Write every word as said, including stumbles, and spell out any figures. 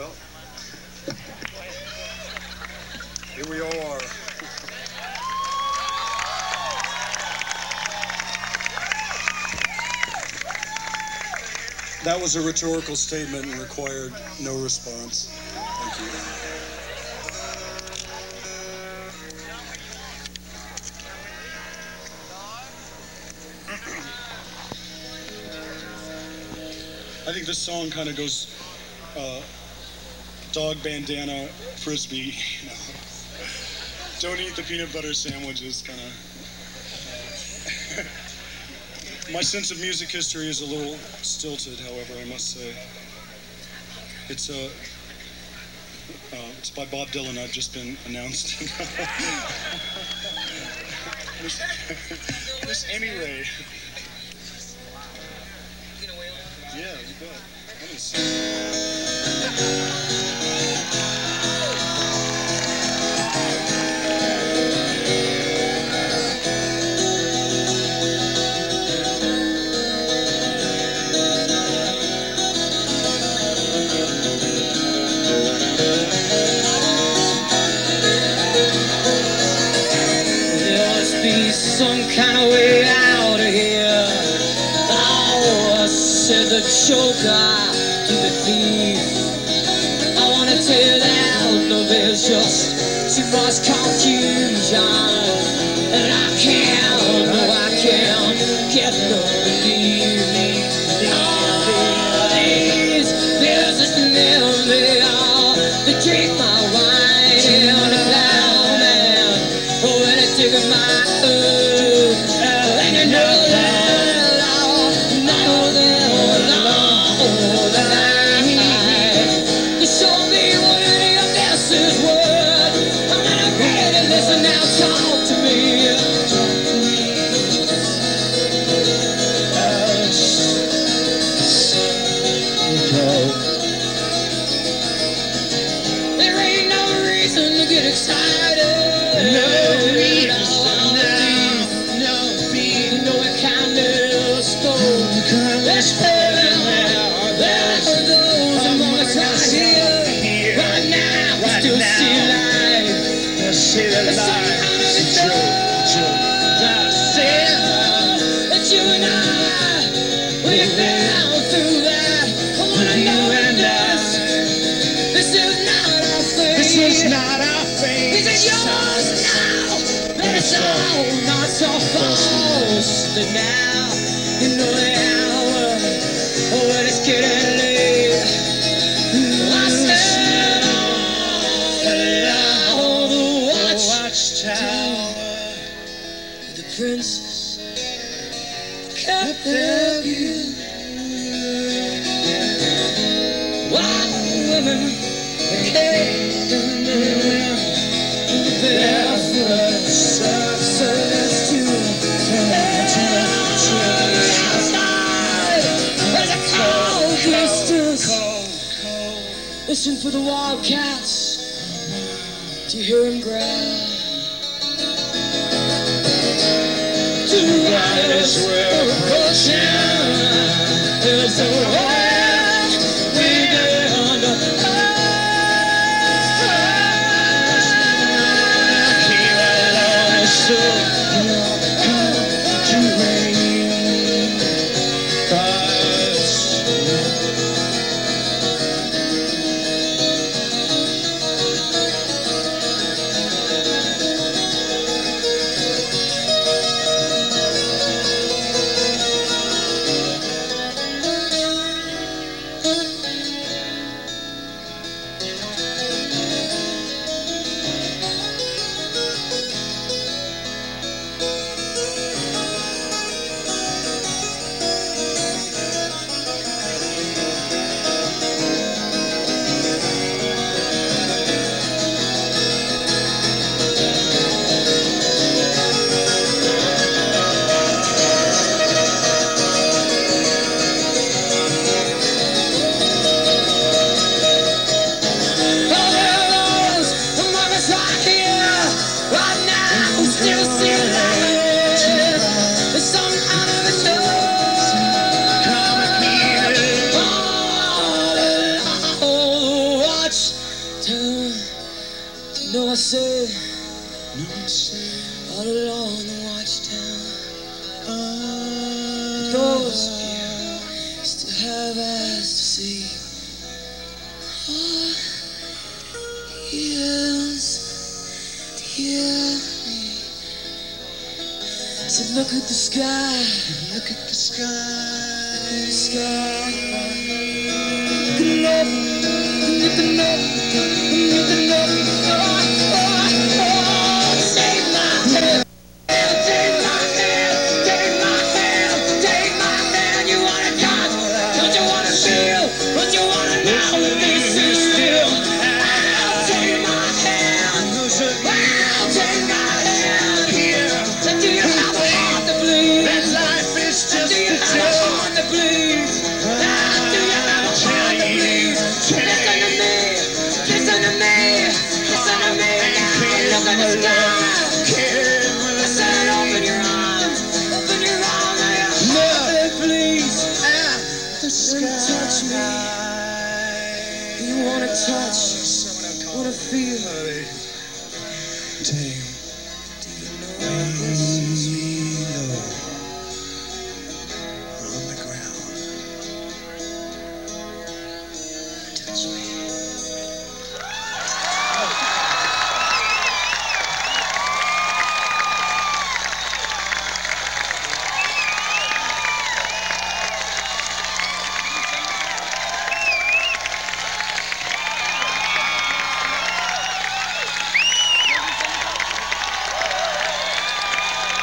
Well, here we are. That was a rhetorical statement and required no response. Thank you. I think this song kind of goes uh, dog bandana frisbee. You know. Don't eat the peanut butter sandwiches, kind of. Uh, my sense of music history is a little stilted, however, I must say. It's a. Uh, uh, it's by Bob Dylan. I've just been announced. Miss, Miss Amy Ray. Yeah, you bet. I'm gonna sing. Some kind of way out of here. Oh, said the choker to the thief. I wanna tell you that no, there's just too much confusion, and I can't, no, I can't get no relief. Oh, there's, there's this memory of the drink my wine and the clown man. Oh, when I took my see the light, it's true, true. I said that you and I, we've been through that. I wanna know this. This is not our fate. This is not our fate. Is it yours now? But it's all not so false. That now you know the hour when it's getting late. I said, Tower, the princess kept their view. While women came barefoot, servants to outside, there's a cold distance. Listen for the wildcats. Do you hear him growl? Two riders were approaching. There's a way we get under. Here alone is so come to rain. But those still have eyes to see. Oh, ears to hear me. I said, look at the sky, Look at the sky. the sky. Looking up, looking up, looking up. Oh, oh, oh, take my hand, take my hand, take my hand, take my hand. You wanna touch? Don't you wanna feel? Don't you wanna know that this is still? I'll take my hand, I'll take my hand. Here, And do you have a heart that bleeds? that life is And just do you a have a joke. heart that bleeds? And do you have a heart that bleeds? Listen to me, listen to me, listen to me now. Look at the sky. Listen, open your arms, open your arms. And your heart that bleeds. The And touch me. You wanna touch, wanna feel. Damn. Do you know what this is? On the ground. Touch me.